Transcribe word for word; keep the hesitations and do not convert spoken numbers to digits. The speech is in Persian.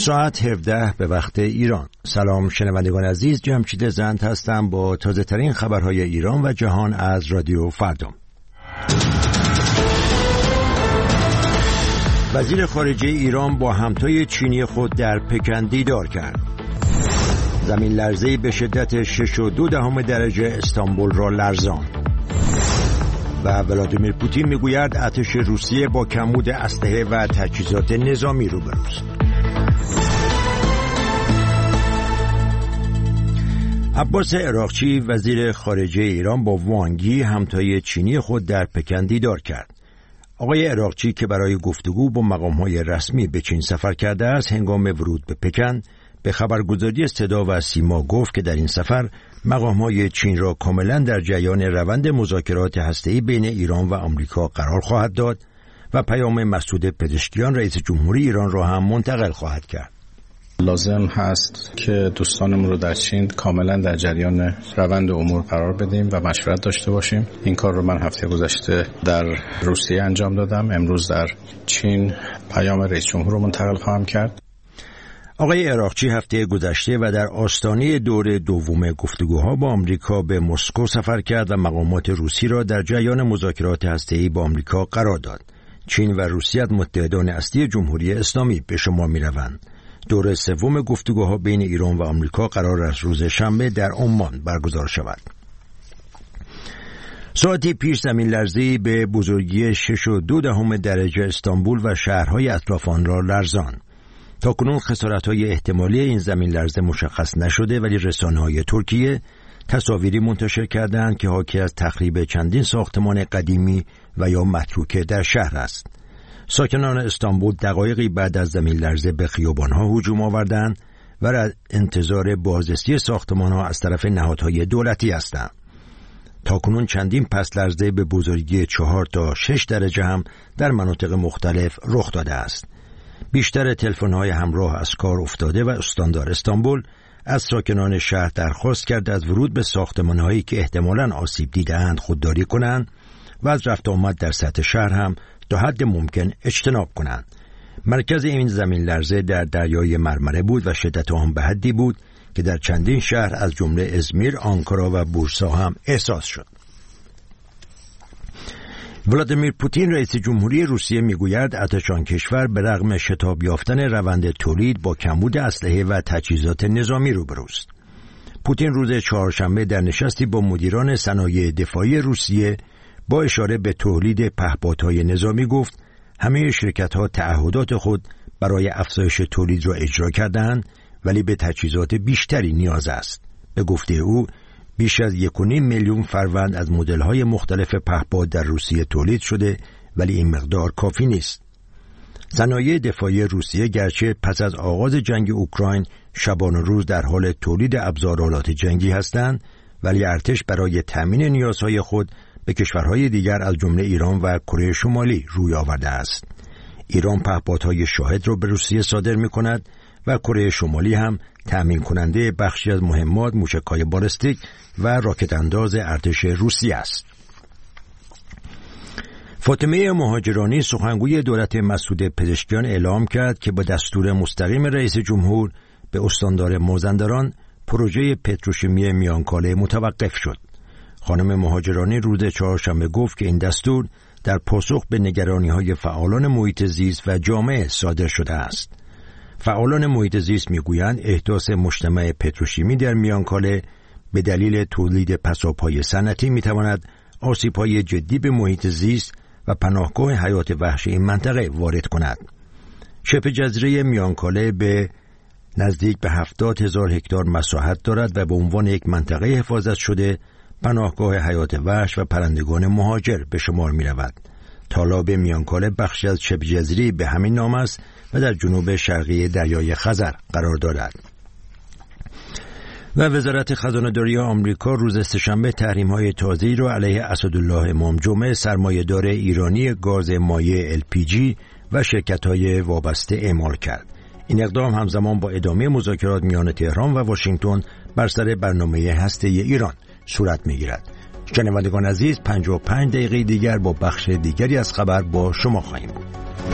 ساعت هفده به وقت ایران. سلام شنوندگان عزیز، جمشید زند هستم با تازه ترین خبرهای ایران و جهان از رادیو فردام. وزیر خارجه ایران با همتای چینی خود در پکن دیدار کرد. زمین لرزه‌ای به شدت شش و دو دهم درجه استانبول را لرزاند. و ولادیمیر پوتین میگوید ارتش روسیه با کمبود اسلحه و تجهیزات نظامی روبروست. عباس عراقچی وزیر خارجه ایران با وانگی همتای چینی خود در پکن دیدار کرد. آقای عراقچی که برای گفتگو با مقام‌های رسمی به چین سفر کرده است، هنگام ورود به پکن به خبرگزاری صدا و سیما گفت که در این سفر مقام‌های چین را کاملا در جریان روند مذاکرات هسته‌ای بین ایران و آمریکا قرار خواهد داد و پیام مسعود پزشکیان رئیس جمهوری ایران را هم منتقل خواهد کرد. لازم هست که دوستانمون رو در چین کاملا در جریان روند امور قرار بدیم و مشورت داشته باشیم. این کار رو من هفته گذشته در روسیه انجام دادم. امروز در چین پیام رئیس جمهور رو منتقل خواهم کرد. آقای عراقچی هفته گذشته و در آستانه دور دوم گفتگوها با آمریکا به مسکو سفر کرد و مقامات روسی را در جریان مذاکرات هسته‌ای با آمریکا قرار داد. چین و روسیه متحدان اصلی جمهوری اسلامی به شمار می‌روند. دور سوم گفتگوها بین ایران و آمریکا قرار است روز شنبه در عمان برگزار شود. ساعتی پیش زمین لرزه‌ای به بزرگی شش و دو دهم درجه استانبول و شهرهای اطراف آن را لرزاند. تاکنون خسارت‌های احتمالی این زمین لرزه مشخص نشده، ولی رسانه‌های ترکیه تصاویری منتشر کردند که حاکی از تخریب چندین ساختمان قدیمی و یا متروکه در شهر است. ساکنان استانبول دقایقی بعد از زمین لرزه به خیابان‌ها هجوم آوردند و در انتظار بازرسی ساختمان‌ها از طرف نهادهای دولتی هستند. تاکنون چندین پس لرزه به بزرگی چهار تا شش درجه هم در مناطق مختلف رخ داده است. بیشتر تلفن‌های همراه از کار افتاده و استاندار استانبول از ساکنان شهر درخواست کرده از ورود به ساختمان‌هایی که احتمالاً آسیب دیده‌اند خودداری کنند و از رفت آمد در سطح شهر هم تا حد ممکن اجتناب کنند. مرکز این زمین لرزه در دریای مرمره بود و شدت آن به حدی بود که در چندین شهر از جمله ازمیر، آنکارا و بورسا هم احساس شد. ولادیمیر پوتین رئیس جمهوری روسیه میگوید ارتش آن کشور به رغم شتاب یافتن روند تولید با کمبود اسلحه و تجهیزات نظامی روبروست. پوتین روز چهارشنبه در نشستی با مدیران صنایع دفاعی روسیه با اشاره به تولید پهپادهای نظامی گفت همه شرکت‌ها تعهدات خود برای افزایش تولید را اجرا کردند، ولی به تجهیزات بیشتری نیاز است. به گفته او بیش از یک و نیم میلیون فروند از مدل‌های مختلف پهپاد در روسیه تولید شده، ولی این مقدار کافی نیست. صنایع دفاعی روسیه گرچه پس از آغاز جنگ اوکراین شبان و روز در حال تولید ابزارالات جنگی هستند، ولی ارتش برای تامین نیازهای خود به کشورهای دیگر از جمله ایران و کره شمالی روی آورده است. ایران پهپادهای شاهد را به روسیه صادر می‌کند و کره شمالی هم تأمین کننده بخشی از مهمات موشک‌های بالستیک و راکت انداز ارتش روسیه است. فاطمه مهاجرانی سخنگوی دولت مسعود پزشکیان اعلام کرد که با دستور مستقیم رئیس جمهور به استاندار مازندران پروژه پتروشیمی میانکاله متوقف شد. خانم مهاجرانی روز چهارشنبه گفت که این دستور در پاسخ به نگرانی‌های فعالان محیط زیست و جامعه صادر شده است. فعالان محیط زیست میگویند احداث مجتمع پتروشیمی در میانکاله به دلیل تولید پساب‌های صنعتی میتواند آسیب‌های جدی به محیط زیست و پناهگاه حیات وحش این منطقه وارد کند. شبه جزیره میانکاله به نزدیک به هفتاد هزار هکتار مساحت دارد و به عنوان یک منطقه حفاظت شده پناهگاه حیات وحش و پرندگان مهاجر به شمار می رود. تالاب میانکاله بخشی از شبه جزیره به همین نام است و در جنوب شرقی دریای خزر قرار دارد. و وزارت خزانه‌داری آمریکا روز سه‌شنبه تحریم‌های تازه‌ای را علیه اسدالله امام جمعه سرمایه‌دار ایرانی گاز مایع ال پی جی و شرکت‌های وابسته اعمال کرد. این اقدام همزمان با ادامه مذاکرات میان تهران و واشنگتن بر سر برنامه هسته‌ای ایران صورت می‌گیرد. شنوندگان عزیز، پنجاه و پنج دقیقه دیگر با بخش دیگری از خبر با شما خواهیم بود.